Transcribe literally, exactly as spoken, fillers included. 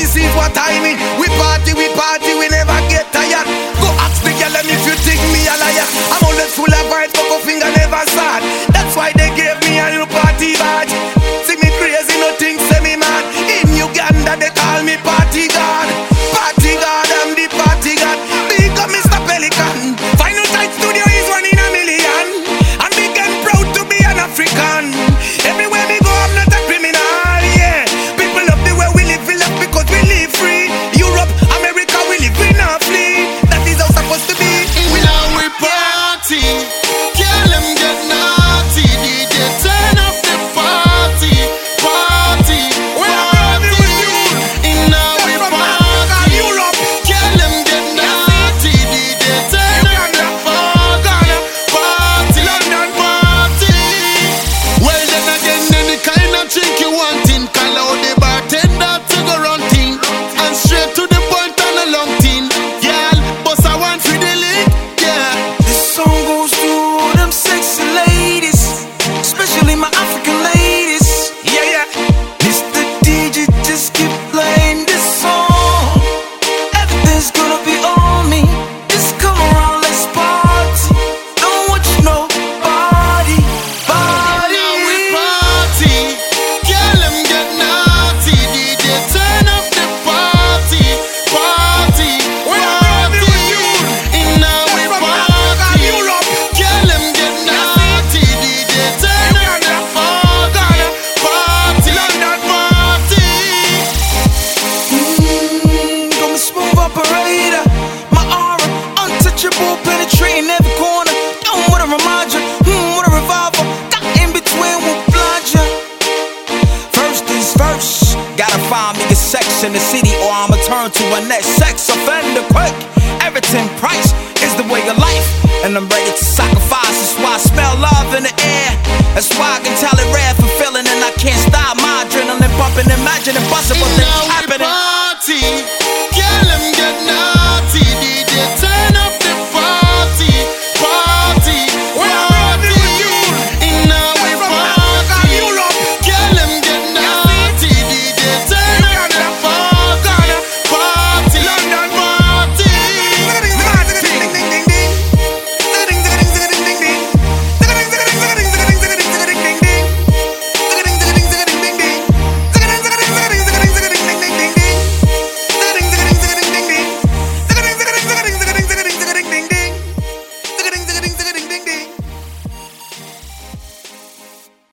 this is what I mean. We party, we party, we never get tired. Go ask the girl them if you think me a liar. I'm always full of vibes, but my finger never sad. That's why they gave me a new party badge. See me crazy, nothing say me mad. In Uganda they call me party god. Party god, I'm the party god. Big up Mister Pelican. Final Tight Studio is one in a million. I'm big and proud to be an African. Everywhere me go, I'm not a criminal, yeah. People love the way we live, we love because we live free. Europe, America, we live, we not flee. That is how supposed to be. We now we party, girl them get naughty. D J turn up the party, party, party. In now we party, girl them get naughty. D J turn up the party, party, party. Well then again, any kind of drink you want in, call out the bartender to go run thing, and straight to the point and a long thing. Girl, boss I want for the link, yeah. This song goes to all them sexy ladies, especially my African ladies. Yeah, yeah. Mister D J, just keep playing this song. Everything's gonna be on me. Just come around, let's party. Don't want you nobody, body. Now we party, girl them get naughty. D J turn up the party, party, party. In now we party, girl them get naughty. D J turn up the party, party, party. Mm, got me smooth operator. My aura, untouchable, penetrating every corner. Don't wanna remind you, hmm, what a revolver. Got in between, will blind you. First things first, gotta find me a sex in the city, or I'ma turn to a next sex offender quick. Everything price is the way of life, and I'm ready to sacrifice. That's why I smell love in the air. That's why I can tell it rare, fulfilling, and I can't stop my adrenaline pumping. Imagine impossible things happen.